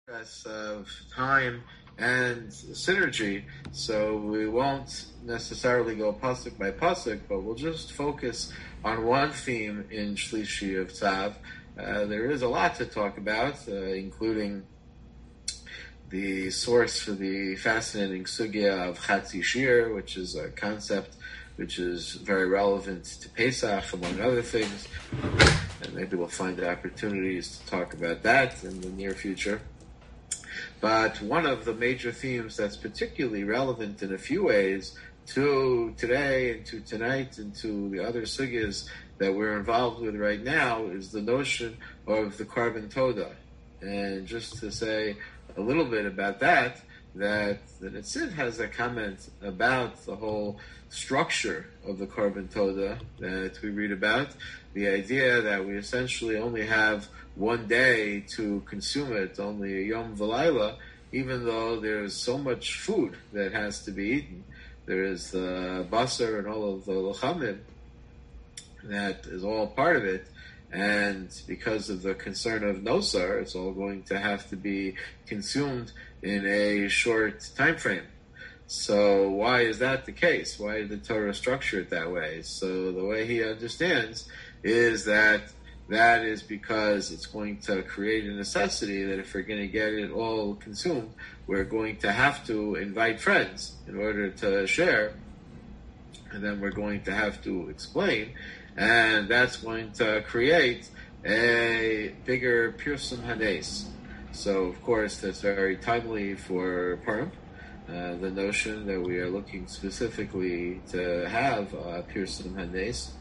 Of time and synergy, so we won't necessarily go pasuk by pasuk, but we'll just focus on one theme in Shlishi of Tzav. There is a lot to talk about, including the source for the fascinating sugya of Chatzi Shir, which is a concept which is very relevant to Pesach, among other things, and maybe we'll find opportunities to talk about that in the near future. But one of the major themes that's particularly relevant in a few ways to today and to tonight and to the other sugyas that we're involved with right now is the notion of the Korban Todah. And just to say a little bit about that the Netziv has a comment about the whole structure of the Korban Todah that we read about, the idea that we essentially only have one day to consume it, only a Yom V'Layla, even though there's so much food that has to be eaten. There is the basar and all of the lachamim that is all part of it, and because of the concern of nosar, it's all going to have to be consumed in a short time frame. So why is that the case? Why did the Torah structure it that way? So the way he understands is that is because it's going to create a necessity that if we're going to get it all consumed, we're going to have to invite friends in order to share, and then we're going to have to explain, and that's going to create a bigger Pirsum Hanes. So, of course, that's very timely for Purim, the notion that we are looking specifically to have Pirsum Hanes,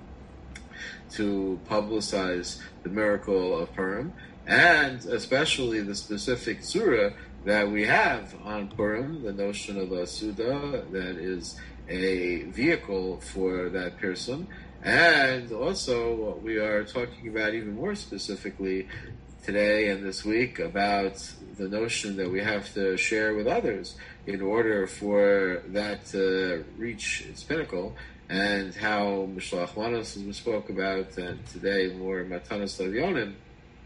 to publicize the miracle of Purim, and especially the specific surah that we have on Purim, the notion of a Suda that is a vehicle for that Pirsum, and also what we are talking about even more specifically today and this week about the notion that we have to share with others in order for that to reach its pinnacle, and how Mishloach Manos, as we spoke about, and today more Matanos Lavyonim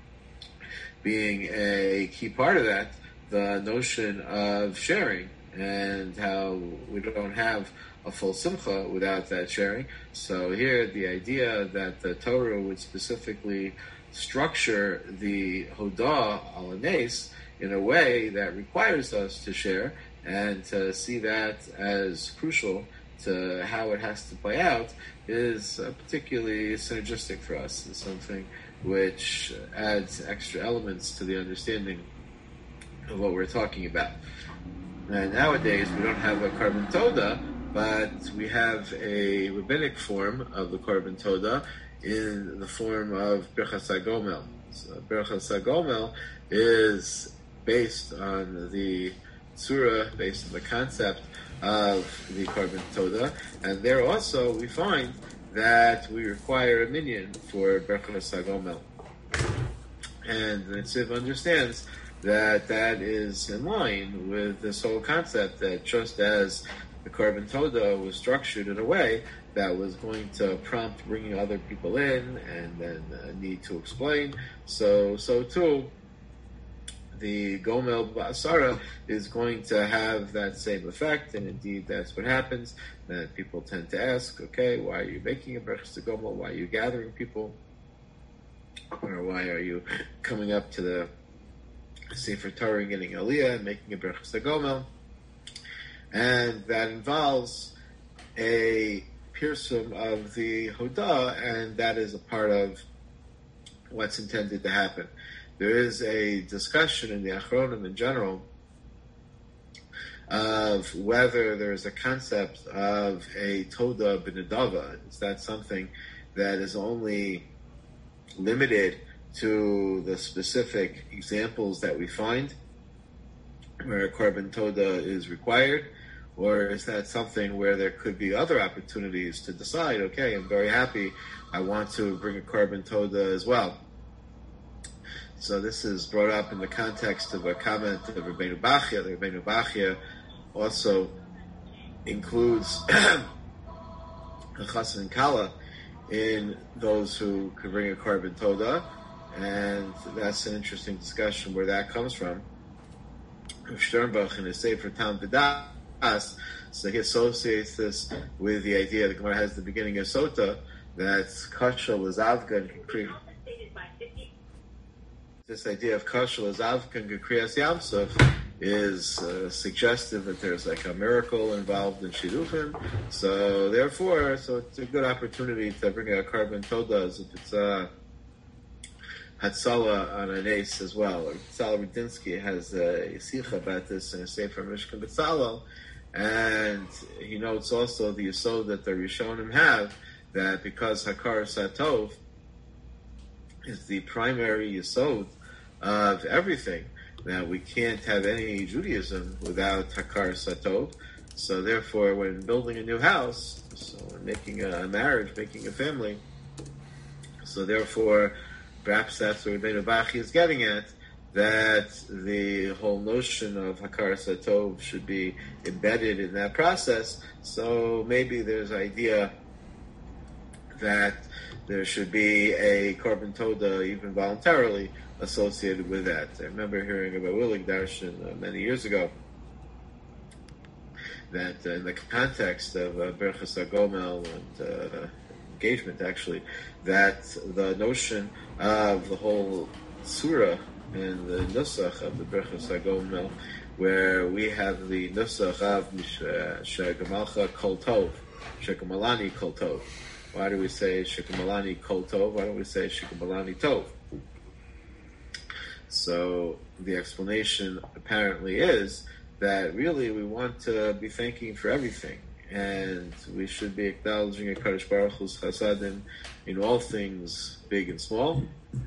being a key part of that, the notion of sharing, and how we don't have a full simcha without that sharing. So here, the idea that the Torah would specifically structure the Hodah al Nes in a way that requires us to share, and to see that as crucial to how it has to play out, is particularly synergistic for us. It's something which adds extra elements to the understanding of what we're talking about. And nowadays, we don't have a Korban Todah, but we have a rabbinic form of the Korban Todah in the form of Birchas HaGomel. So Birchas HaGomel is based on the surah, based on the concept of the Korban Todah, and there also we find that we require a minyan for Birchas HaGomel. And the Netziv understands that is in line with this whole concept that just as the Korban Todah was structured in a way that was going to prompt bringing other people in and then a need to explain, so too the Gomel Ba'asara is going to have that same effect, and indeed that's what happens. That people tend to ask, okay, why are you making a Birchas HaGomel? Why are you gathering people? Or why are you coming up to the Sefer Torah and getting Aliyah and making a Birchas HaGomel? And that involves a pirsum of the Hodah, and that is a part of what's intended to happen. There is a discussion in the Achronim in general of whether there is a concept of a Todah b'Nedava. Is that something that is only limited to the specific examples that we find where a Korban Todah is required? Or is that something where there could be other opportunities to decide, okay, I'm very happy, I want to bring a Korban Todah as well? So this is brought up in the context of a comment of Rabbeinu Bachya. The Rabbeinu Bachya also includes a Chassan and Kala in those who could bring a Korban Todah, and that's an interesting discussion where that comes from. of Sternbach in his Sefer Tam V'das. So he associates this with the idea, the Gemara has the beginning of Sota, that Kashal is Avgan Kikri. This idea of Kashal is Avgan Kikriyas Yamsuf is suggestive that there's like a miracle involved in Shidduchim. So therefore, it's a good opportunity to bring a carbon toda as if it's a Hatzala on an ace as well. Or Tzala Rudinsky has a Yisicha about this in a Sefer Mishkan B'Tzalel, and he notes also the Yisod that the Rishonim have, that because Hakar Satov is the primary Yisod of everything, that we can't have any Judaism without Hakar Satov. So therefore, when building a new house, so when making a marriage, making a family, so therefore, perhaps that's what Rebbeinu Bachi is getting at, that the whole notion of Hakar Satov should be embedded in that process. So maybe there's an idea that there should be a Korban Toda even voluntarily associated with that. I remember hearing about Willig Darshan many years ago, that in the context of Berchas HaGomel and engagement, actually, that the notion of the whole surah and the nusach of the Berchas HaGomel, where we have the nusach of Shegamalcha Kol Tov, Shekamalani Kol Tov. Why do we say Shekamalani Kol Tov? Why don't we say Shekamalani Tov? So the explanation apparently is that really we want to be thanking for everything, and we should be acknowledging HaKadosh Baruch Hu's chasadim in all things, big and small.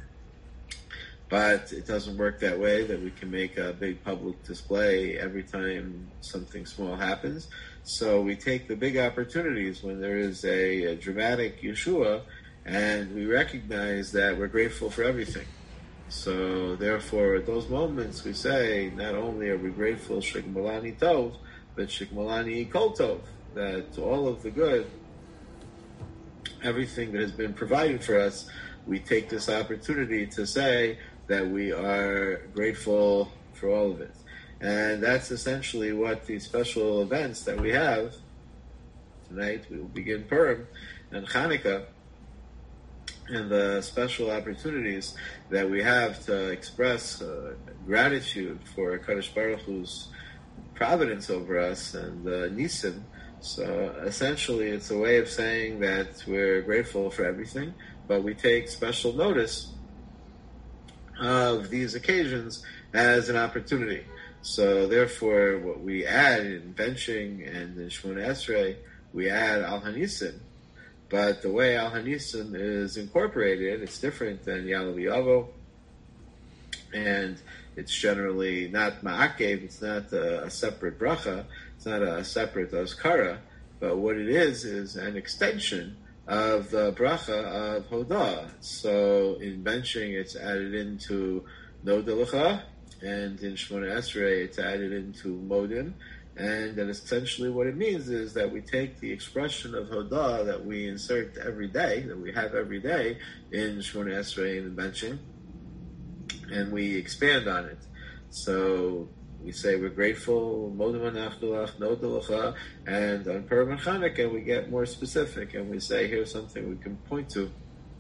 But it doesn't work that way, that we can make a big public display every time something small happens. So we take the big opportunities when there is a dramatic Yeshua, and we recognize that we're grateful for everything. So therefore, at those moments, we say, not only are we grateful Shekmalani Tov, but Shekmalani Kol Tov, that all of the good, everything that has been provided for us, we take this opportunity to say that we are grateful for all of it. And that's essentially what these special events that we have. Tonight we will begin Purim and Chanukah, and the special opportunities that we have to express gratitude for HaKadosh Baruch Hu's providence over us and Nisim. So essentially it's a way of saying that we're grateful for everything, but we take special notice of these occasions as an opportunity. So therefore, what we add in benching and in Shmona Esrei, we add Al Hanisim. But the way Al Hanisim is incorporated, it's different than Yalav Yavo, and it's generally not Ma'akev, it's not a separate bracha, it's not a separate Azkara, but what it is an extension of the bracha of Hodah. So in benching, it's added into Nodelecha, and in Shmona Esrei, it's added into Modim. And then essentially what it means is that we take the expression of Hodah that we insert every day, that we have every day in Shmona Esrei and in benching, and we expand on it. So we say we're grateful, Modim Anachdulach, Nodelecha, and on Purim and Chanukah we get more specific, and we say here's something we can point to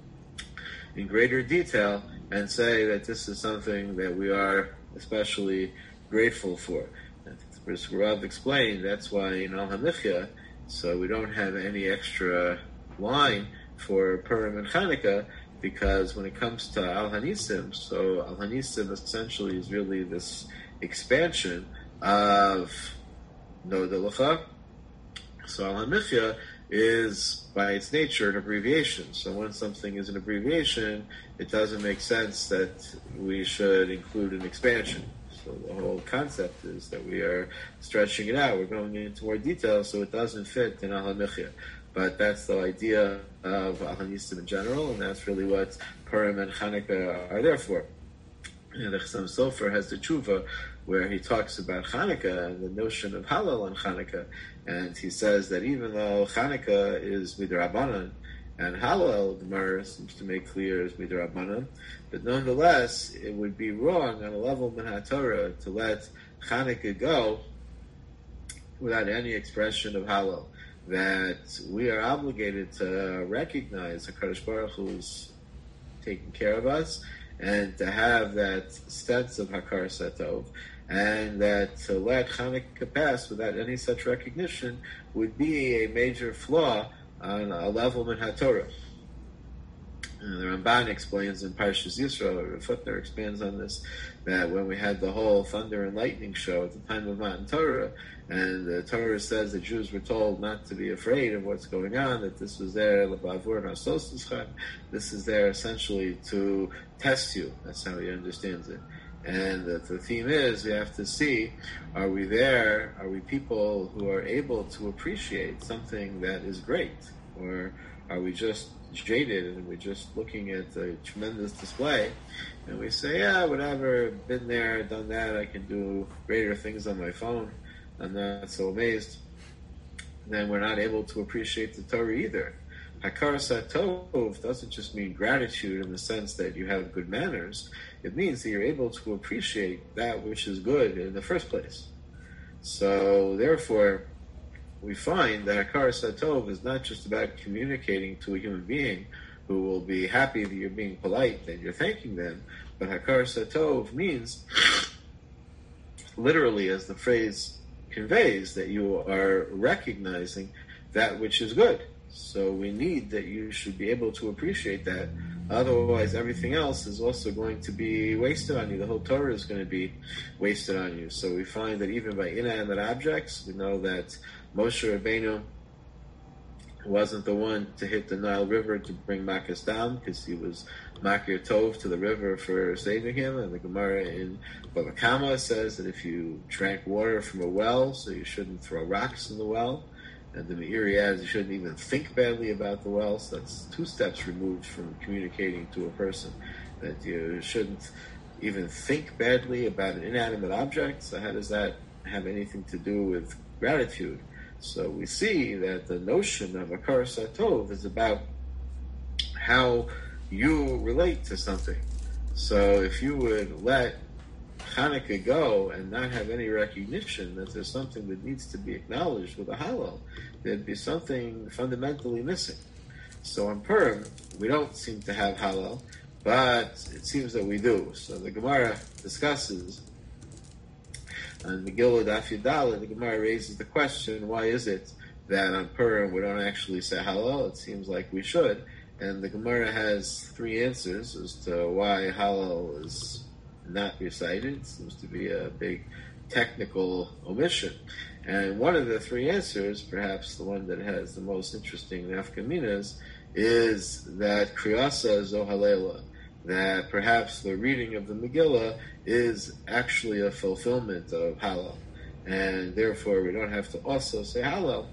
in greater detail and say that this is something that we are especially grateful for. As Rav explained, that's why in Al HaMichya, so we don't have any extra line for Purim and Chanukah, because when it comes to Al Hanisim, so Al Hanisim essentially is really this expansion of Nodelecha. So Al HaMichya is by its nature an abbreviation. So when something is an abbreviation, it doesn't make sense that we should include an expansion. So the whole concept is that we are stretching it out. We're going into more detail, so it doesn't fit in Al HaMichya. But that's the idea of Al Hanisim in general, and that's really what Purim and Chanukah are there for. And the Chassam Sofer has the tshuva where he talks about Chanukah and the notion of Halal on Chanukah, and he says that even though Chanukah is midrabanan And Hallel, the Gemara seems to make clear as Midrabanan, but nonetheless, it would be wrong on a level of HaTorah to let Chanukah go without any expression of Hallel. That we are obligated to recognize HaKadosh Baruch Hu's taking care of us, and to have that sense of Hakar Satov, and that to let Chanukah pass without any such recognition would be a major flaw on a level in HaTorah. The Ramban explains in Parshas Yisro, Futner expands on this, that when we had the whole thunder and lightning show at the time of Matan Torah, and the Torah says that Jews were told not to be afraid of what's going on, that this was there, this is there essentially to test you. That's how he understands it. And the theme is, we have to see, are we there, are we people who are able to appreciate something that is great? Or are we just jaded and we're just looking at a tremendous display and we say, yeah, whatever, been there, done that, I can do greater things on my phone, I'm not so amazed. Then we're not able to appreciate the Torah either. Hakar Satov doesn't just mean gratitude in the sense that you have good manners. It means that you're able to appreciate that which is good in the first place. So, therefore, we find that Hakar Satov is not just about communicating to a human being who will be happy that you're being polite and you're thanking them, but Hakar Satov means, literally as the phrase conveys, that you are recognizing that which is good. So we need that you should be able to appreciate that. Otherwise, everything else is also going to be wasted on you. The whole Torah is going to be wasted on you. So we find that even by inanimate objects, we know that Moshe Rabbeinu wasn't the one to hit the Nile River to bring Makas down, because he was Makir Tov to the river for saving him. And the Gemara in Bava Kama says that if you drank water from a well, so you shouldn't throw rocks in the well. And the Meiri adds, you shouldn't even think badly about the well. So that's 2 steps removed from communicating to a person. That you shouldn't even think badly about an inanimate object. So how does that have anything to do with gratitude? So we see that the notion of Hakar Satov is about how you relate to something. So if you would let Chanukah go and not have any recognition that there's something that needs to be acknowledged with a Hallel, there'd be something fundamentally missing. So on Purim, we don't seem to have Hallel, but it seems that we do. So the Gemara discusses, on Megillah Daf Yudaleh, the Gemara raises the question, why is it that on Purim we don't actually say Hallel? It seems like we should. And the Gemara has 3 answers as to why Hallel is not recited. It seems to be a big technical omission. And one of the 3 answers, perhaps the one that has the most interesting nafkaminas, is that Kriyasa Zohalela, that perhaps the reading of the Megillah is actually a fulfillment of Hallel. And therefore we don't have to also say Hallel,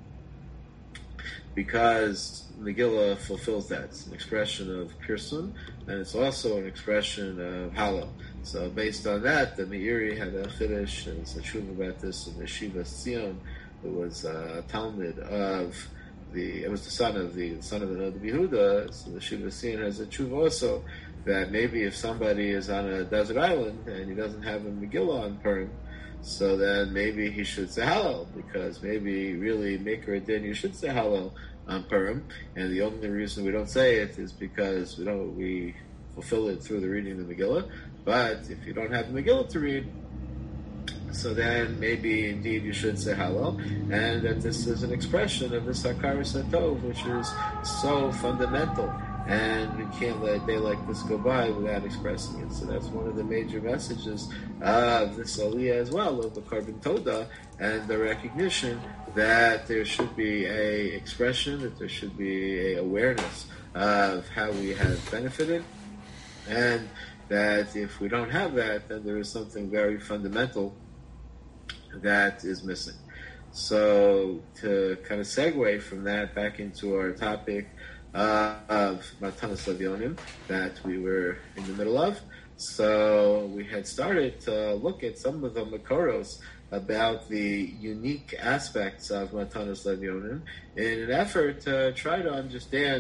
because Megillah fulfills that. It's an expression of Pirsun, and it's also an expression of Hallel. So based on that, the Meiri had a chiddush, and it's a tshuva about this in the Shiva Tzion, who was a Talmud of it was the son of the Nod Yehuda. So the Shiva Tzion has a tshuva also, that maybe if somebody is on a desert island and he doesn't have a Megillah on Purim, so then maybe he should say Hallel, because maybe really Maker Adin, you should say Hallel on Purim, and the only reason we don't say it is because we fulfill it through the reading of the Megillah. But if you don't have the Megillah to read, so then maybe indeed you should say Hallel, and that this is an expression of this Hakar Satov, which is so fundamental, and we can't let a day like this go by without expressing it. So that's one of the major messages of this Aliyah as well, of the Korban Todah, and the recognition that there should be a expression, that there should be a awareness of how we have benefited, and that if we don't have that, then there is something very fundamental that is missing. So to kind of segue from that back into our topic of Matanos Levionim that we were in the middle of. So we had started to look at some of the Makoros about the unique aspects of Matanos Levionim in an effort to try to understand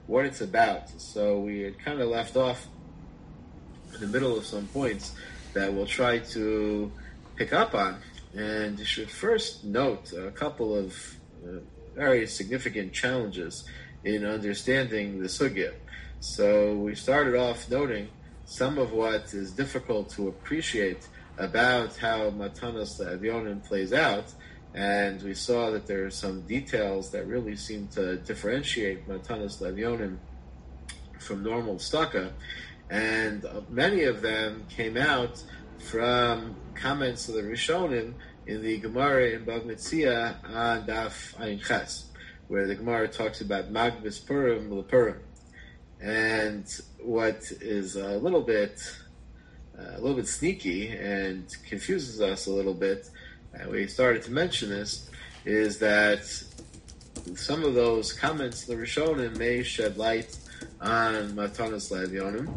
what it's about. So we had kind of left off in the middle of some points that we'll try to pick up on. And you should first note a couple of very significant challenges in understanding the sugya. So we started off noting some of what is difficult to appreciate about how Matanos Le'Avyonim plays out, and we saw that there are some details that really seem to differentiate Matanos Le'Avyonim from normal tzedakah, and many of them came out from comments of the Rishonim in the Gemara in Bava Metzia on Daf Ayin Ches, where the Gemara talks about Magbis Purim L'Purim. And what is a little bit sneaky and confuses us a little bit, and we started to mention this, is that some of those comments in the Rishonim may shed light on Matanos Le'Avyonim,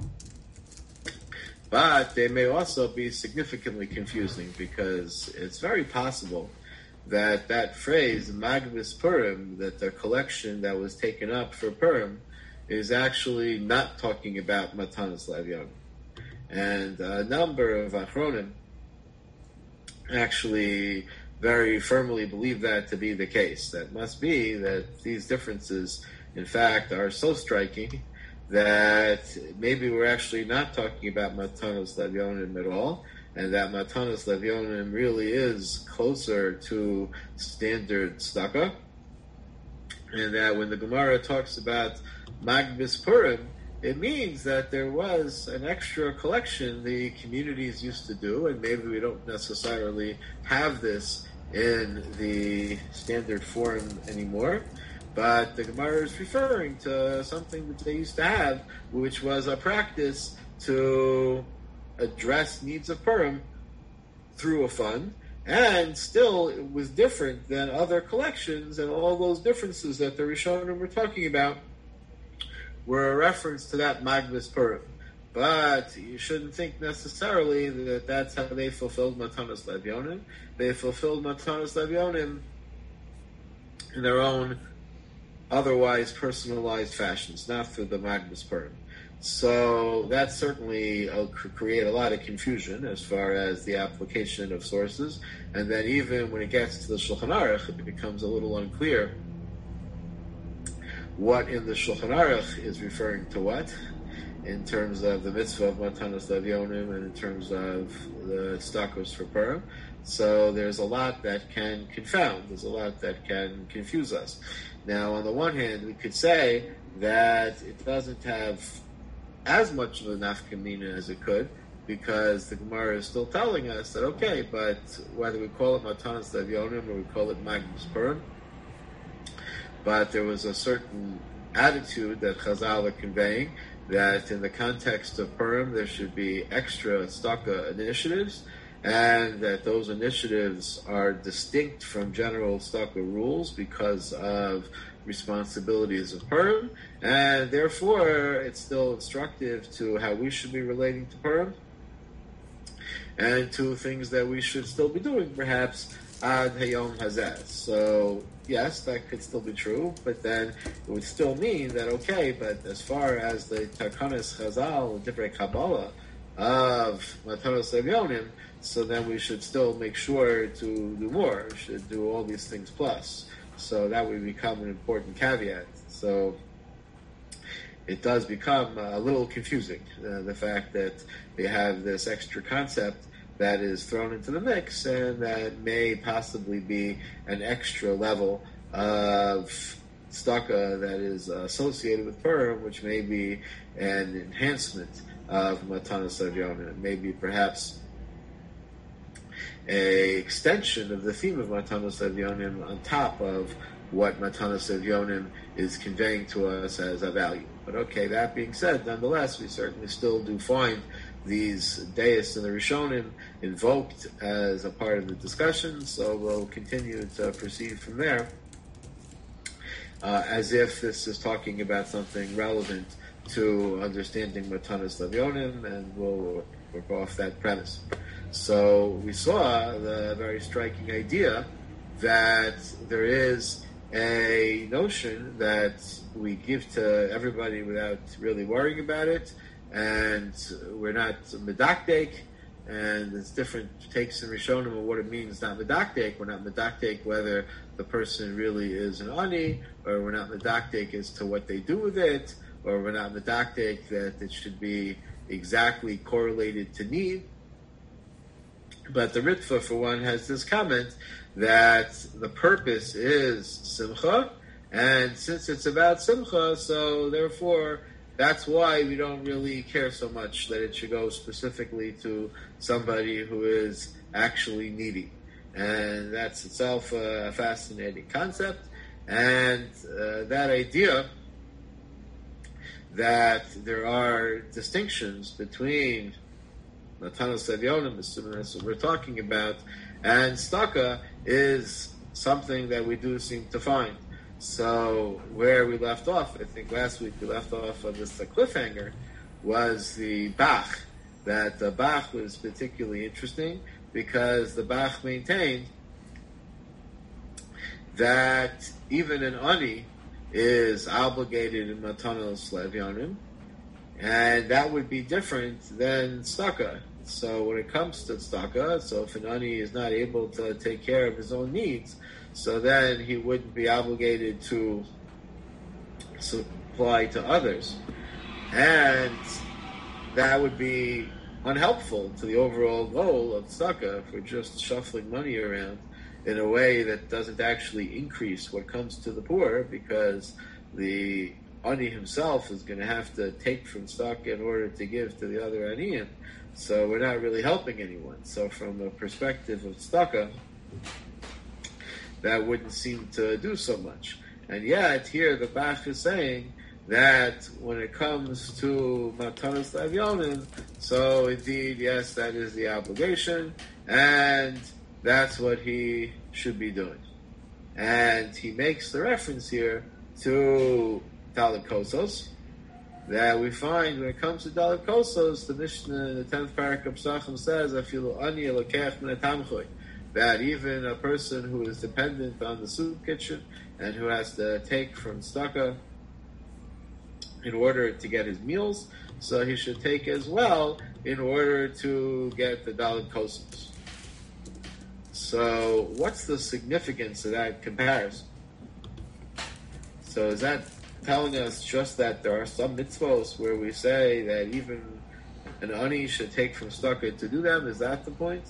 but they may also be significantly confusing, because it's very possible that that phrase, Magbis Purim, that the collection that was taken up for Purim, is actually not talking about Matanos Le'Avyonim. And a number of Achronim actually very firmly believe that to be the case. That must be that these differences, in fact, are so striking that maybe we're actually not talking about Matanos Le'Avyonim at all, and that Matanos Le'Avyonim really is closer to standard tzedakah, and that when the Gemara talks about Magbis Purim, it means that there was an extra collection the communities used to do, and maybe we don't necessarily have this in the standard form anymore, but the Gemara is referring to something that they used to have, which was a practice to address needs of Purim through a fund, and still it was different than other collections, and all those differences that the Rishonim were talking about were a reference to that Magbis Purim. But you shouldn't think necessarily that that's how they fulfilled Matanos Le'Avyonim. They fulfilled Matanos Le'Avyonim in their own otherwise personalized fashions, not through the Magbis Purim. So that certainly could create a lot of confusion as far as the application of sources. And then even when it gets to the Shulchan Aruch, it becomes a little unclear what in the Shulchan Aruch is referring to what, in terms of the mitzvah of Matanos Le'Avyonim and in terms of the stakos for Purim. So there's a lot that can confound, there's a lot that can confuse us. Now, on the one hand, we could say that it doesn't have as much of a nafkamina as it could, because the Gemara is still telling us that, okay, but whether we call it Matanos Le'Avyonim or we call it Magbis Purim, but there was a certain attitude that Chazal are conveying, that in the context of Purim there should be extra tzedakah initiatives, and that those initiatives are distinct from general tzedakah rules because of responsibilities of Purim, and therefore it's still instructive to how we should be relating to Purim, and to things that we should still be doing, perhaps, ad hayom hazeh. So, yes, that could still be true, but then it would still mean that, okay, but as far as the Takanas Chazal, the Divrei Kabbalah of Matanos Le'Avyonim, so then we should still make sure to do more. We should do all these things plus. So that would become an important caveat. So it does become a little confusing, the fact that they have this extra concept that is thrown into the mix, and that may possibly be an extra level of tzedakah that is associated with Purim, which may be an enhancement of Matanos Le'Avyonim. Maybe perhaps a extension of the theme of Matanos Le'Avyonim on top of what Matanos Le'Avyonim is conveying to us as a value. But okay, that being said, nonetheless, we certainly still do find these deis and the Rishonim invoked as a part of the discussion, so we'll continue to proceed from there, as if this is talking about something relevant to understanding Matanos Le'Avyonim, and we'll work off that premise. So we saw the very striking idea that there is a notion that we give to everybody without really worrying about it, and we're not medakdek, and there's different takes in Rishonim of what it means not medakdek. We're not medakdek whether the person really is an ani, or we're not medakdek as to what they do with it, or we're not medakdek that it should be exactly correlated to need. But the Ritva, for one, has this comment that the purpose is simcha, and since it's about simcha, so therefore that's why we don't really care so much that it should go specifically to somebody who is actually needy. And that's itself a fascinating concept. And that idea that there are distinctions between Matanos Levionim, assuming that's what we're talking about, and Staka is something that we do seem to find. So where we left off, I think last week we left off on this cliffhanger, was the Bach. That the Bach was particularly interesting because the Bach maintained that even an Ani is obligated in Matanos Levionim, and that would be different than Staka. So when it comes to Staka, so if an Ani is not able to take care of his own needs, so then he wouldn't be obligated to supply to others. And that would be unhelpful to the overall goal of Tzedakah if we're just shuffling money around in a way that doesn't actually increase what comes to the poor, because the Ani himself is going to have to take from Tzedakah in order to give to the other Aniyim. So we're not really helping anyone. So from the perspective of Tzedakah, that wouldn't seem to do so much. And yet, here the Bach is saying that when it comes to Matanos Levionim, so indeed, yes, that is the obligation, and that's what he should be doing. And he makes the reference here to Dalet Kosos, that we find when it comes to Dalet Kosos, the Mishnah in the 10th parak of Psachim says, Afilu ani elokech min hatamchoy, that even a person who is dependent on the soup kitchen and who has to take from tzedakah in order to get his meals, so he should take as well in order to get the Dalet Kosos. So what's the significance of that comparison? So is that telling us just that there are some mitzvos where we say that even an ani should take from tzedakah to do them? Is that the point?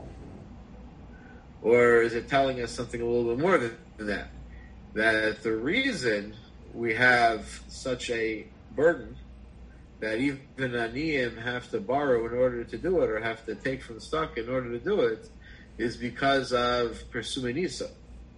Or is it telling us something a little bit more than that? That the reason we have such a burden that even aniyim have to borrow in order to do it, or have to take from stock in order to do it, is because of Persuminisa.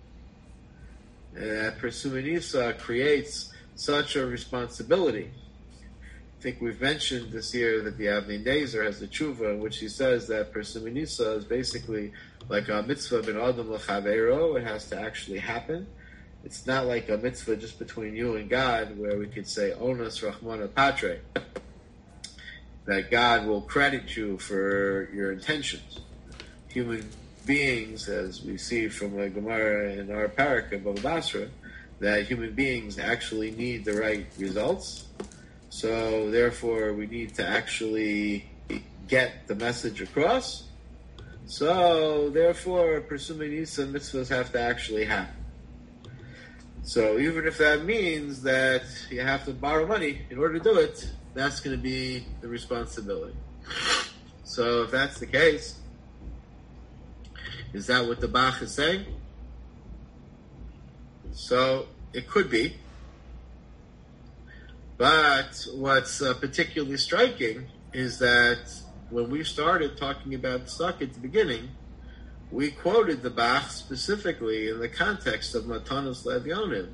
Persuminisa creates such a responsibility. I think we've mentioned this year that the Avnei Nezer has a tshuva in which he says that Persuminisa is basically like a mitzvah ben adam l'chaveiro. It has to actually happen. It's not like a mitzvah just between you and God, where we could say onus rachmana patre, that God will credit you for your intentions. Human beings, as we see from the Gemara in our parak of Bava Basra, that human beings actually need the right results. So therefore, we need to actually get the message across. So therefore, Persuminisa mitzvahs have to actually happen. So even if that means that you have to borrow money in order to do it, that's going to be the responsibility. So if that's the case, is that what the Bach is saying? So it could be. But what's particularly striking is that when we started talking about tzedakah at the beginning, we quoted the Bach specifically in the context of Matanos Levionim,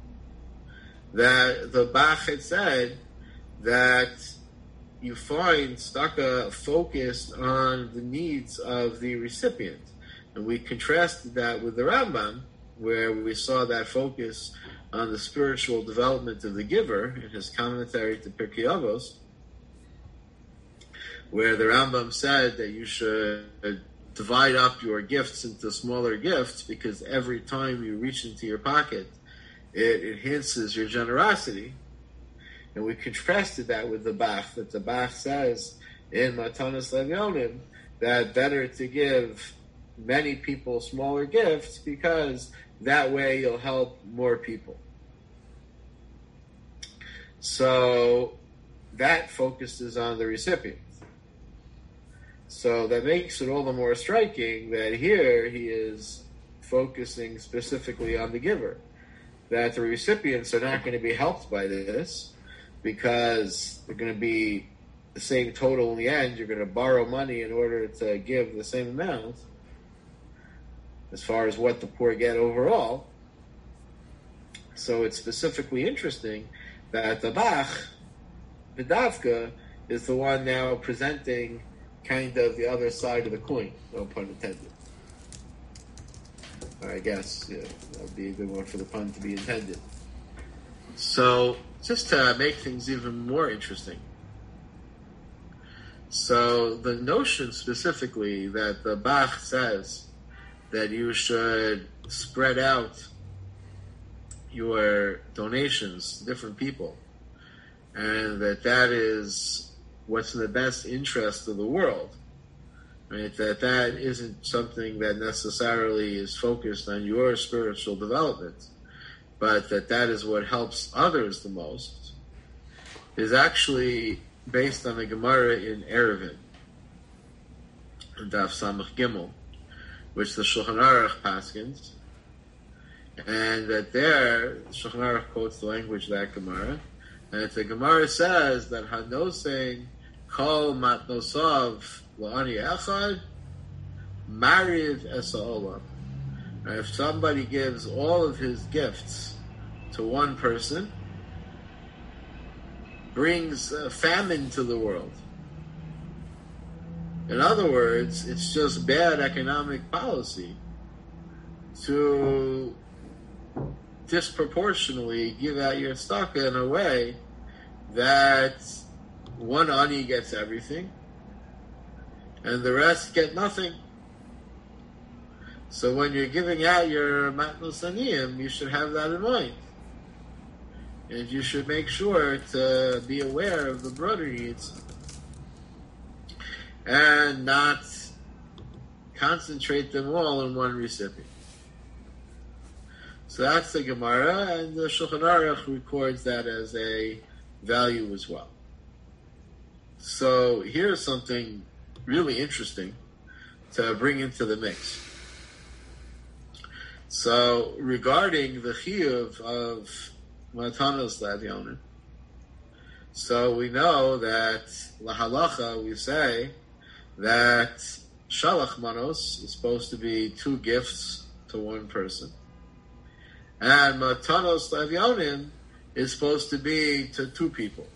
that the Bach had said that you find tzedakah focused on the needs of the recipient. And we contrasted that with the Rambam, where we saw that focus on the spiritual development of the giver in his commentary to Pirkei Avos, where the Rambam said that you should divide up your gifts into smaller gifts, because every time you reach into your pocket, it enhances your generosity. And we contrasted that with the Bach, that the Bach says in Matanos Levyonim that better to give many people smaller gifts, because that way you'll help more people. So that focuses on the recipient. So that makes it all the more striking that here he is focusing specifically on the giver. That the recipients are not going to be helped by this, because they're going to be the same total in the end. You're going to borrow money in order to give the same amount as far as what the poor get overall. So it's specifically interesting that the Bach, the Davka, is the one now presenting kind of the other side of the coin, no pun intended. I guess that would be a good one for the pun to be intended. So, just to make things even more interesting. So, the notion specifically that the Bach says that you should spread out your donations to different people, and that is what's in the best interest of the world, right? That isn't something that necessarily is focused on your spiritual development, but that is what helps others the most, is actually based on the Gemara in Eruvin, in Daf Samach Gimel, which the Shulchan Aruch paskins, and that there, the Shulchan Aruch quotes the language of that Gemara, and the Gemara says that Hanosein Kol Matnosav La'ani Echad Mariv Esa Olam. If somebody gives all of his gifts to one person, brings famine to the world. In other words, it's just bad economic policy to disproportionately give out your tzedakah in a way that one ani gets everything and the rest get nothing. So when you're giving out your matnos aniyim, you should have that in mind. And you should make sure to be aware of the broader needs and not concentrate them all in one recipient. So that's the Gemara, and the Shulchan Aruch records that as a value as well. So here's something really interesting to bring into the mix. So regarding the chiyuv of Matanos Ladyonin, so we know that lahalacha we say that shalach manos is supposed to be 2 gifts to one person, and Matanos Ladyonin is supposed to be to 2 people.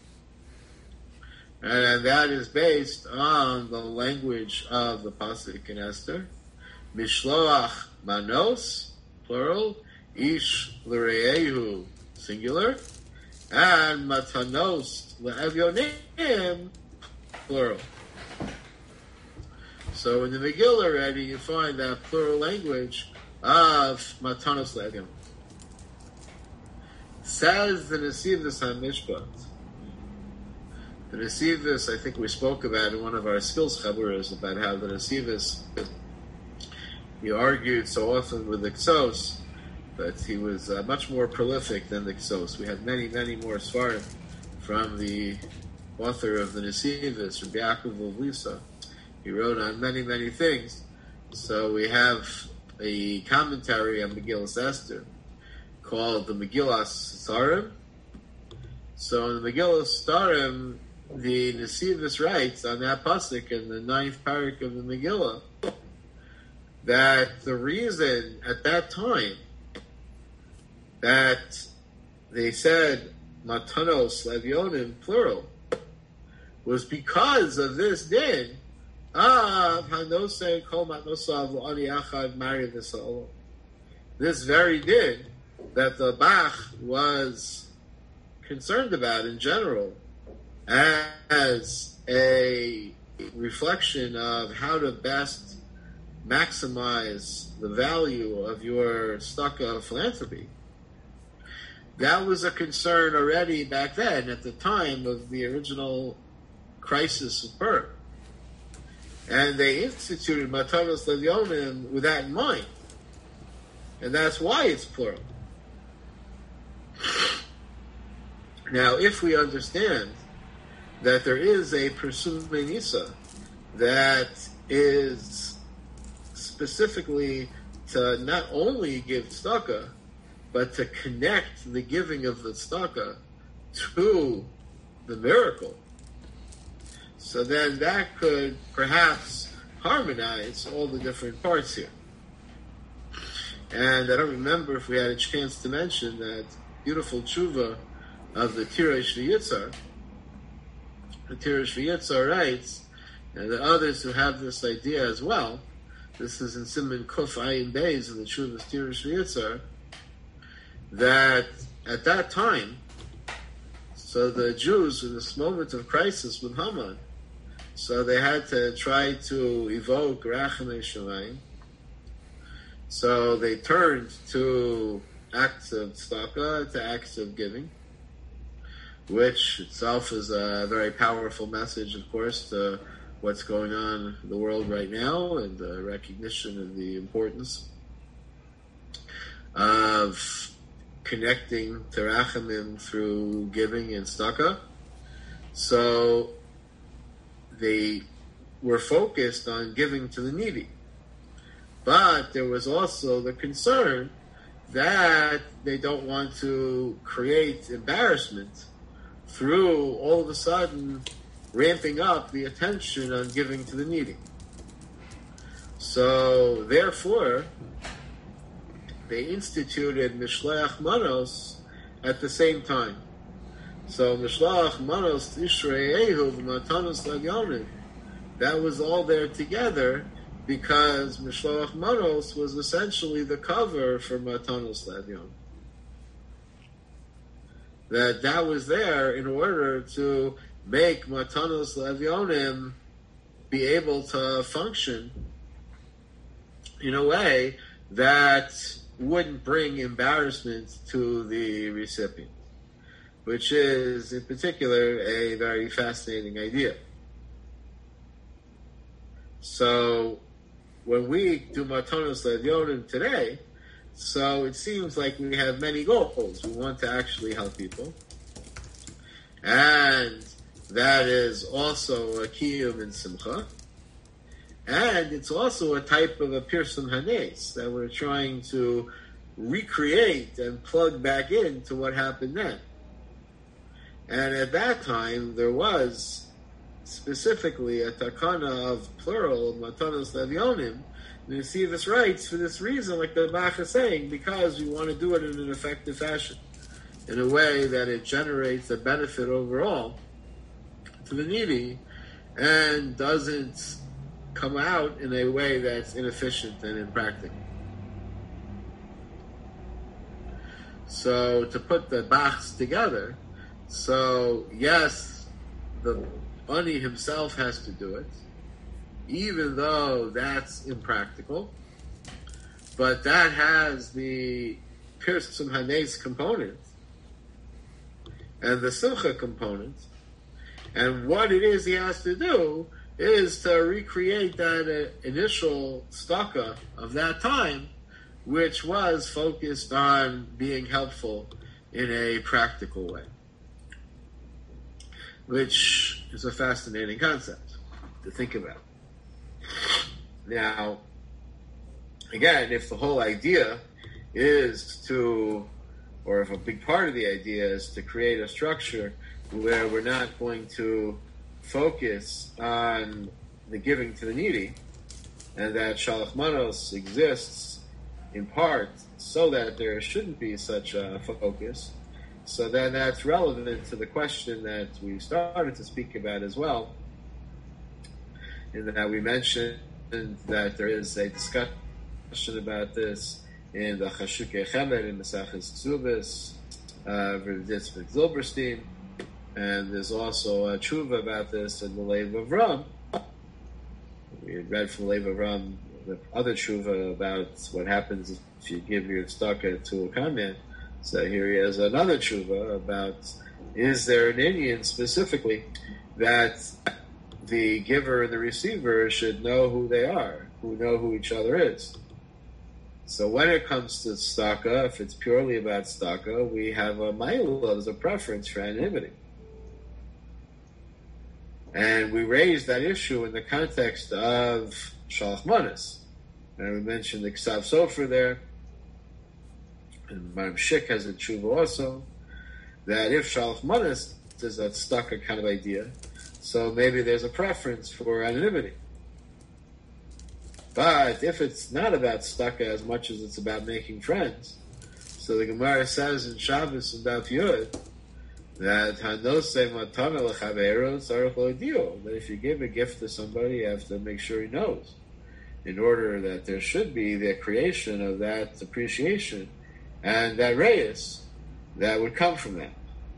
And that is based on the language of the pasuk in Esther, Mishloach Manos, plural, Ish L'Reyehu, singular, and Matanos Le'Evyonim, plural. So in the Megillah already, you find that plural language of Matanos Le'Evyonim. Says the Nesivus HaMishpat. The Nesivus, I think we spoke about in one of our skills chaburas, about how the Nesivus, he argued so often with the Ksos, but he was much more prolific than the Ksos. We had many, many more svarim from the author of the Nesivus, Rabbi Yaakov of Lisa. He wrote on many, many things. So we have a commentary on Megillas Esther called the Megillas Starim. So in the Megillas Starim, the Nesivus writes on that pasuk in the 9th parak of the Megillah that the reason at that time that they said Matanos Levyonim, plural, was because of this din of Hanosei Kol Matnosav L'Ani Achad Mariv Esa Olam. This very din that the Bach was concerned about in general as a reflection of how to best maximize the value of your tzedakah philanthropy, that was a concern already back then at the time of the original crisis of Purim. And they instituted Matanos Levyonim with that in mind. And that's why it's plural. Now, if we understand that there is a Persumei Nisa that is specifically to not only give tzedakah, but to connect the giving of the tzedakah to the miracle, so then that could perhaps harmonize all the different parts here. And I don't remember if we had a chance to mention that beautiful tshuva of the Tirosh V'Yitzar. The Tirosh V'Yitzar writes, and the others who have this idea as well, this is in Siman Kuf Ayin Beis of the Tshuva of Tirosh V'Yitzar, that at that time, so the Jews in this moment of crisis with Haman, so they had to try to evoke Rachamei Shamayim. So they turned to acts of tzedakah, to acts of giving, which itself is a very powerful message, of course, to what's going on in the world right now, and the recognition of the importance of connecting to Rachamim through giving and tzedakah. So they were focused on giving to the needy. But there was also the concern that they don't want to create embarrassment through all of a sudden ramping up the attention on giving to the needy. So therefore, they instituted Mishleach Manos at the same time. So Mishleach Manos Tishrei Ehuv Matanos Levyonim, that was all there together, because Mishloach Manos was essentially the cover for Matanos Levyonim. That was there in order to make Matanos Levyonim be able to function in a way that wouldn't bring embarrassment to the recipient, which is, in particular, a very fascinating idea. So, when we do Matanos Levyonim today, so it seems like we have many goals. We want to actually help people. And that is also a kiyum in Simcha. And it's also a type of a Pirsum Hanes that we're trying to recreate and plug back into what happened then. And at that time, there was specifically a takana of plural, Matanos Levyonim. And you see this writes for this reason, like the Bach is saying, because we want to do it in an effective fashion, in a way that it generates a benefit overall to the needy and doesn't come out in a way that's inefficient and impractical. So to put the Bachs together, so yes, the Ani himself has to do it, even though that's impractical, but that has the Pirsum Hanes component and the Simcha component, and what it is he has to do is to recreate that initial tzedakah of that time, which was focused on being helpful in a practical way, which is a fascinating concept to think about. Now, again, if the whole idea is to, or if a big part of the idea is to create a structure where we're not going to focus on the giving to the needy, and that Shalach Manos exists in part so that there shouldn't be such a focus, so then that's relevant to the question that we started to speak about as well, in that we mentioned that there is a discussion about this in the Chashukei Chemed, in the Maseches Ksubos, Yitzchak Zilberstein, and there's also a tshuva about this in the Lev of Ram. We had read from Lev of Ram the other tshuva about what happens if you give your tzedakah to a kamen. So here he has another tshuva about, is there an Indian specifically that the giver and the receiver should know who they are, who know who each other is. So when it comes to tzedakah, if it's purely about tzedakah, we have a ma'ila as a preference for anonymity. And we raised that issue in the context of Shalach Manas. And we mentioned the Ksav Sofer there, and Maram Shik has a tshuva also, that if Shalach Manas is that tzedakah kind of idea, so maybe there's a preference for anonymity. But if it's not about tzedakah as much as it's about making friends, so the Gemara says in Shabbos and Daf Yud that that if you give a gift to somebody, you have to make sure he knows, in order that there should be the creation of that appreciation and that reyes that would come from that.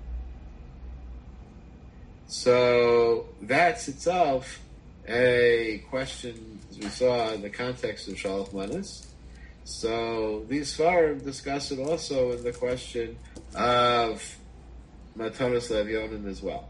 So that's itself a question, as we saw in the context of Shalach Manas. So these Sfarim discuss it also in the question of Matanos Levyonin as well.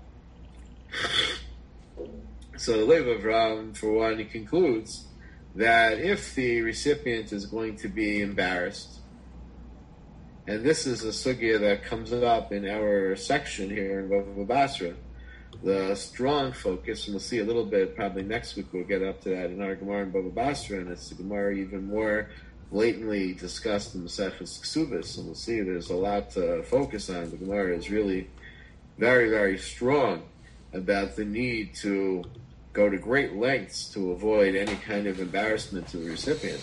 So the Lev of Ram, for one, he concludes that if the recipient is going to be embarrassed, and this is a sugya that comes up in our section here in Bava Basra, the strong focus, and we'll see a little bit, probably next week we'll get up to that in our Gemara in Bava Basra, and it's the Gemara even more blatantly discussed in Maseches Ksubis, and we'll see there's a lot to focus on. The Gemara is really very, very strong about the need to go to great lengths to avoid any kind of embarrassment to the recipient.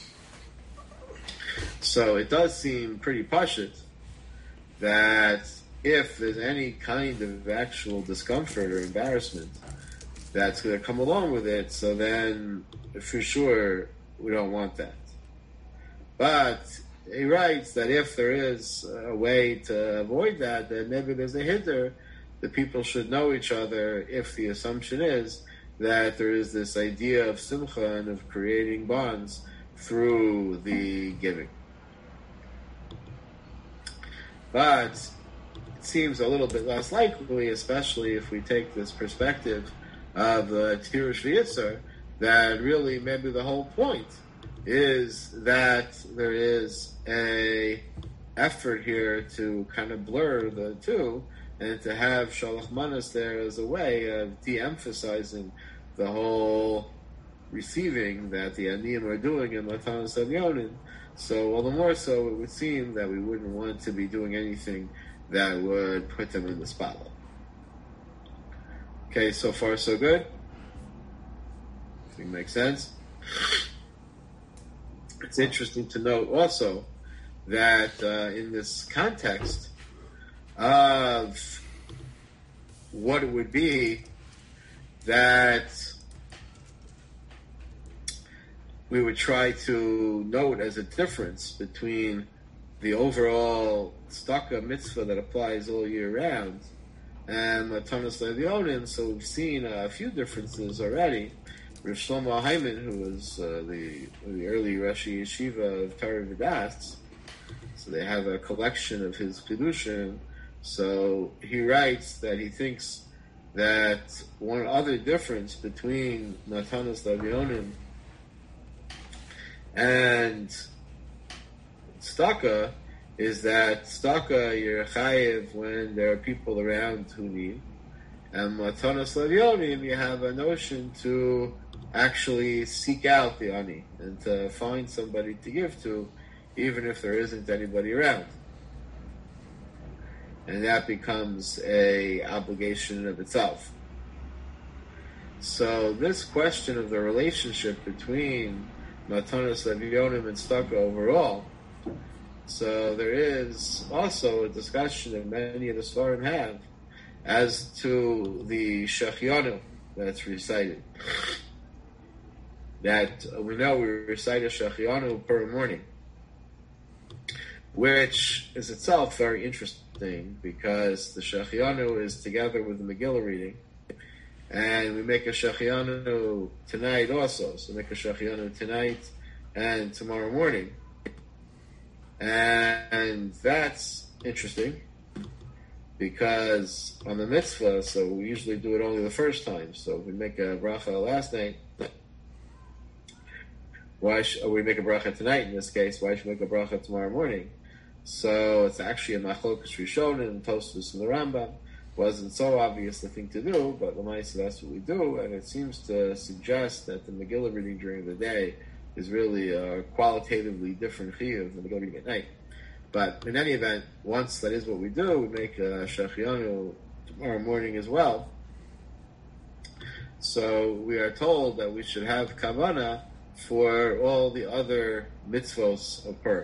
So it does seem pretty pashut that if there's any kind of actual discomfort or embarrassment that's going to come along with it, so then for sure we don't want that. But he writes that if there is a way to avoid that, then maybe there's a hinder. The people should know each other if the assumption is that there is this idea of simcha and of creating bonds through the giving. But it seems a little bit less likely, especially if we take this perspective of the Tirush V'Yitzar, that really maybe the whole point is that there is a effort here to kind of blur the two, and to have Shalach Manas there as a way of de-emphasizing the whole receiving that the Aniyim are doing in Matanos Avyonin. So all the more so, it would seem that we wouldn't want to be doing anything that would put them in the spotlight. Okay, so far so good? I think it makes sense. It's interesting to note also that in this context of what it would be that we would try to note as a difference between the overall tzedakah mitzvah that applies all year round and Matanos Levyonin. So we've seen a few differences already. Rav Shlomo Hyman, who was the early Rashi Yeshiva of Torah V'das, so they have a collection of his Chidushim. So he writes that he thinks that one other difference between Matanos Levyonim and tzedakah is that tzedakah you're chayiv when there are people around who need, and Matanos Levyonim you have a notion to actually seek out the ani and to find somebody to give to, even if there isn't anybody around, and that becomes a obligation in of itself. So this question of the relationship between Matanos Levyonim and tzedakah overall, so there is also a discussion that many of the Svarim have as to the Shechianu that's recited. That we know we recite a Shechianu per morning, which is itself very interesting because the Shechianu is together with the Megillah reading, And we make a Shachianu tonight also. So make a Shachianu tonight and tomorrow morning. And that's interesting because on the mitzvah, so we usually do it only the first time. So we make a bracha last night. We make a bracha tonight in this case? Why should we make a bracha tomorrow morning? So it's actually a machlokas Rishonim and Tosfos and the Rambam. Wasn't so obvious the thing to do, but Lamaisa, that's what we do, and it seems to suggest that the Megillah reading during the day is really a qualitatively different chiyuv than the Megillah reading at night. But in any event, once that is what we do, we make a Shachianu tomorrow morning as well. So we are told that we should have kavana for all the other mitzvos of Purim.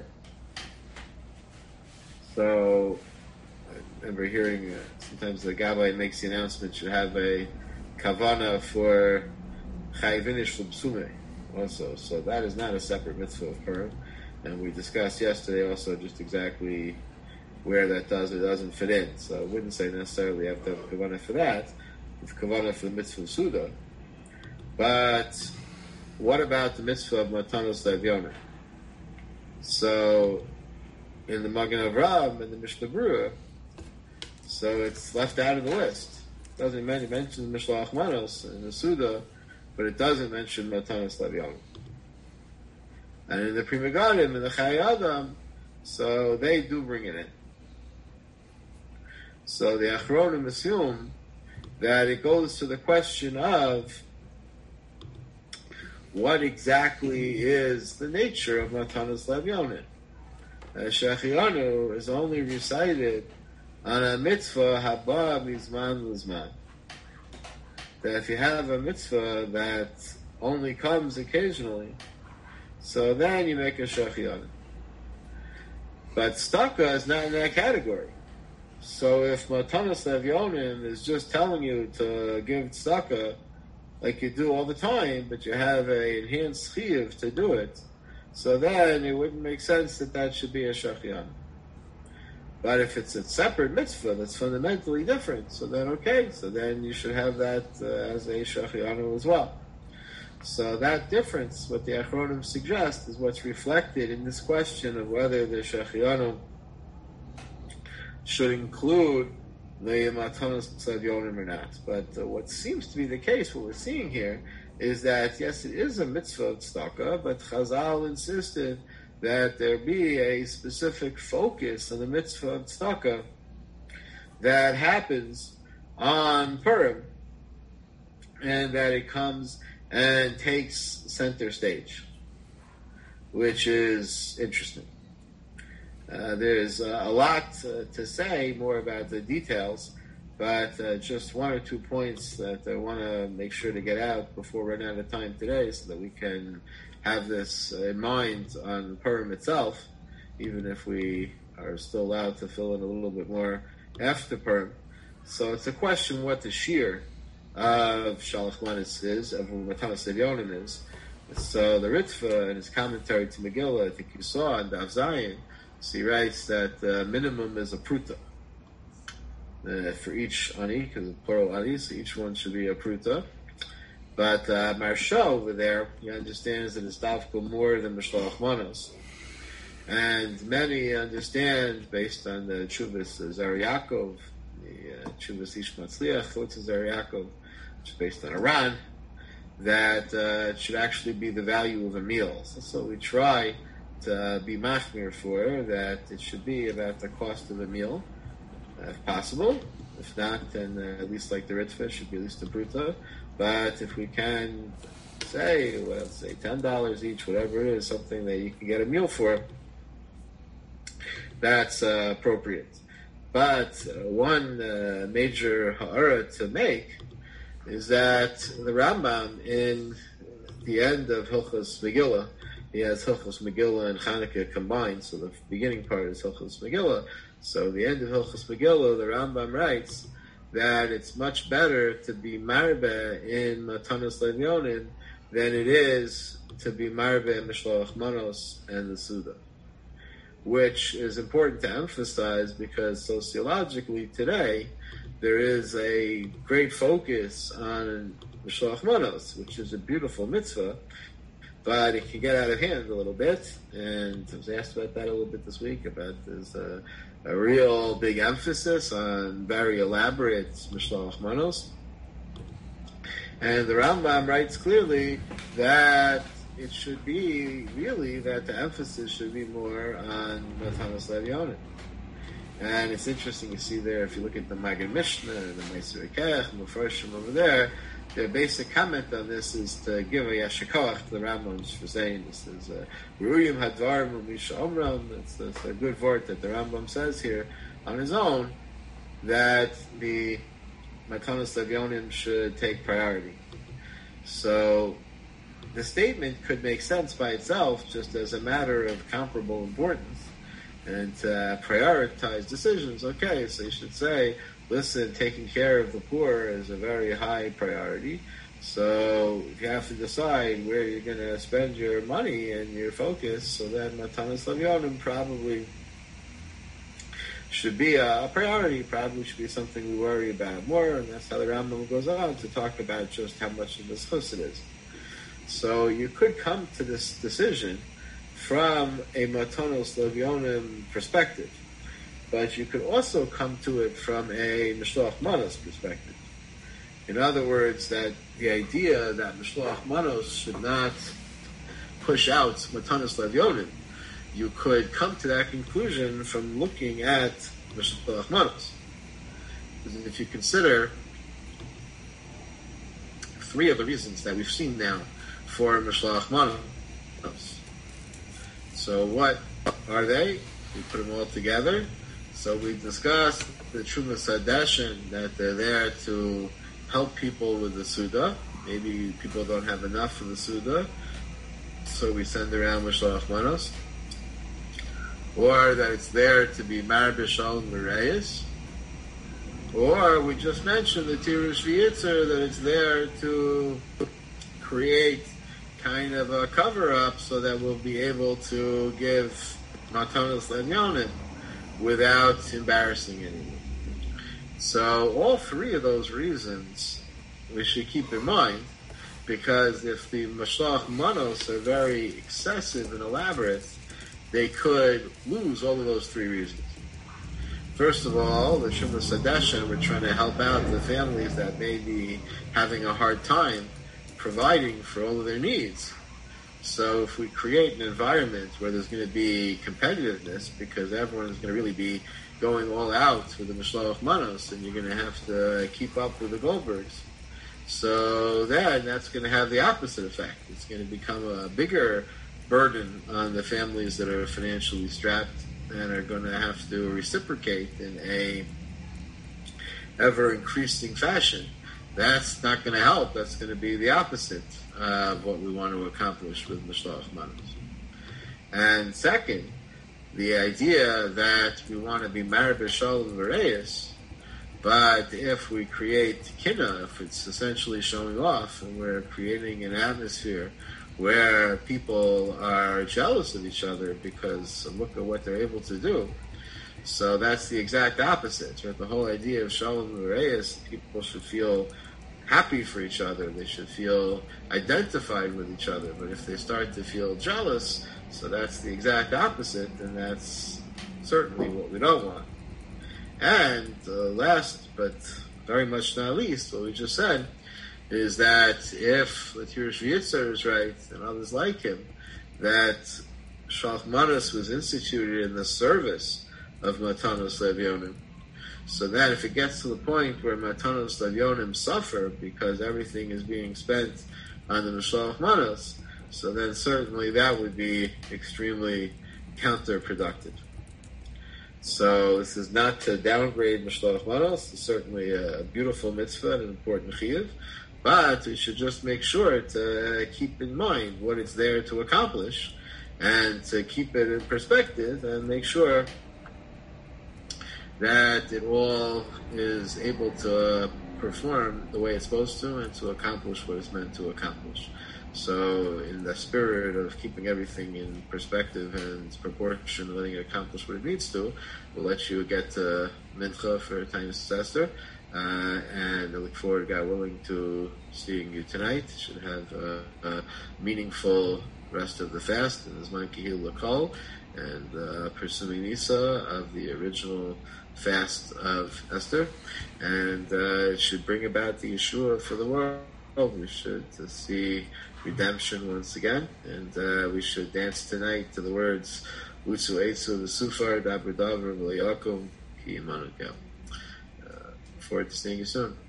So I remember hearing sometimes the Gabbai makes the announcement should have a kavana for chayvinish l'bsume also. So that is not a separate mitzvah of Purim. And we discussed yesterday also just exactly where that does or doesn't fit in. So I wouldn't say necessarily you have to have kavana for that. It's kavana for the mitzvah of Suda. But what about the mitzvah of Matanos Lev? So in the Magen Avraham and the Mishnah Berurah, so it's left out of the list. It doesn't mention Mishloach Manos in the Suda, but it doesn't mention Matanos Lev. And in the Pri Megadim and the Chayei Adam, so they do bring it in. So the Achronim assume that it goes to the question of what exactly is the nature of Matanos Lev Yonah. Shachianu is only recited on a mitzvah haba mizman l'zman. That if you have a mitzvah that only comes occasionally, so then you make a Shachianu. But Staka is not in that category. So if Matanos Lev Yonim is just telling you to give Staka like you do all the time, but you have an enhanced chiyuv to do it, so then it wouldn't make sense that should be a Shachianu. But if it's a separate mitzvah that's fundamentally different, so then okay, so then you should have that as a Shachianu as well. So that difference, what the Achronim suggest, is what's reflected in this question of whether the Shachianu should include the Matanos Lev Yonim or not. But what seems to be the case, what we're seeing here, is that yes, it is a mitzvah of tzedakah, but Chazal insisted that there be a specific focus on the mitzvah of tzedakah that happens on Purim, and that it comes and takes center stage, which is interesting. There's a lot to say more about the details, but just one or 2 points that I want to make sure to get out before we run out of time today, so that we can have this in mind on Purim itself, even if we are still allowed to fill in a little bit more after Purim. So it's a question what the shear of Shalach Manis is, of Matanos Lev Yonim is. So the Ritva, in his commentary to Megillah, I think you saw in Daf Zayin, so he writes that the minimum is a pruta. For each ani, because it's plural ani, so each one should be a pruta. But Marsha over there, he understands that it's dafka more than Mishloach Manos. And many understand, based on the Chuvas Zer Yaakov, the Chuvas Ish Matzliach, Chutz Zer Yaakov, which is based on Iran, that it should actually be the value of a meal. So we try to be machmir for that it should be about the cost of a meal, if possible. If not, then at least like the Ritva, should be at least a pruta. But if we can say, well, let's say $10 each, whatever it is, something that you can get a meal for, that's appropriate. But one major ha'ara to make is that the Rambam, in the end of Hilchos Megillah, he has Hilchos Megillah and Chanukah combined, so the beginning part is Hilchos Megillah. So the end of Hilchos Megillah, the Rambam writes that it's much better to be marbe in Matanos Lev Yonim than it is to be marbe in Mishloach Manos and the Suda, which is important to emphasize because sociologically today there is a great focus on Mishloach Manos, which is a beautiful mitzvah, but it can get out of hand a little bit. And I was asked about that a little bit this week, about there's a real big emphasis on very elaborate Mishloach Manos. And the Rambam writes clearly that it should be, really, that the emphasis should be more on Matanos Levyonim. And it's interesting, you see there, if you look at the Magen Mishnah and the Meiser Ekech and the Mepharshim over there, their basic comment on this is to give a Yasher Koach to the Rambam for saying this is Ruyim Hadvarim Umisha Omram. It's a good word that the Rambam says here on his own, that the Matanos Levyonim should take priority. So the statement could make sense by itself just as a matter of comparable importance and to prioritize decisions. Okay, so you should say, listen, taking care of the poor is a very high priority. So if you have to decide where you're going to spend your money and your focus, so then Matanos Levyonim probably should be a priority, probably should be something we worry about more, and that's how the Rambam goes on to talk about just how much of this chus it is. So you could come to this decision from a Matanos Levyonim perspective, but you could also come to it from a Mishloach Manos perspective. In other words, that the idea that Mishloach Manos should not push out Matanos Levyonim, you could come to that conclusion from looking at Mishloach Manos. Because if you consider three of the reasons that we've seen now for Mishloach Manos. So what are they? We put them all together. So we discussed the Trumas Hadeshin, that they're there to help people with the Suda. Maybe people don't have enough for the Suda, so we send around Mishloach Manos. Or that it's there to be Marbe Shalom L'Reis. Or we just mentioned the Tirush V'Yitzer, that it's there to create kind of a cover-up so that we'll be able to give Matanos Levyonim without embarrassing anyone. So all three of those reasons we should keep in mind, because if the Mishloach Manos are very excessive and elaborate, they could lose all of those three reasons. First of all, the Trumas Hadeshin, we're trying to help out the families that may be having a hard time providing for all of their needs. So if we create an environment where there's going to be competitiveness, because everyone's going to really be going all out with the Mishloach Manos, and you're going to have to keep up with the Goldbergs, so then that's going to have the opposite effect. It's going to become a bigger burden on the families that are financially strapped and are going to have to reciprocate in a ever-increasing fashion. That's not going to help. That's going to be the opposite of what we want to accomplish with Mishloach Manos. And second, the idea that we want to be married b'shalom v'reis, but if we create kinna, if it's essentially showing off, and we're creating an atmosphere where people are jealous of each other because look at what they're able to do, so that's the exact opposite. Right? The whole idea of shalom v'reis, people should feel happy for each other. They should feel identified with each other. But if they start to feel jealous, so that's the exact opposite, and that's certainly what we don't want. And last, but very much not least, what we just said, is that if the Tirush V'Yitzer is right, and others like him, that Mishloach Manos was instituted in the service of Matanos Levyonim, so that if it gets to the point where Matanos Levyonim suffer because everything is being spent on the Mishloach Manos, so then certainly that would be extremely counterproductive. So this is not to downgrade Mishloach Manos. It's certainly a beautiful mitzvah and an important chiyuv, but we should just make sure to keep in mind what it's there to accomplish and to keep it in perspective and make sure that it all is able to perform the way it's supposed to and to accomplish what it's meant to accomplish. So in the spirit of keeping everything in perspective and proportion, letting it accomplish what it needs to, we'll let you get to Mincha for Tanya Sester. and I look forward, God willing, to seeing you tonight. Should have a meaningful rest of the fast in Zman Kihil Lakol, and pursuing Nisa of the original fast of Esther, and it should bring about the Yeshua for the world. We should see redemption once again, and we should dance tonight to the words Utsu Eitsu V'Sufar Dabar Davar V'Layakum Ki Imanu Kel. Forward to seeing you soon.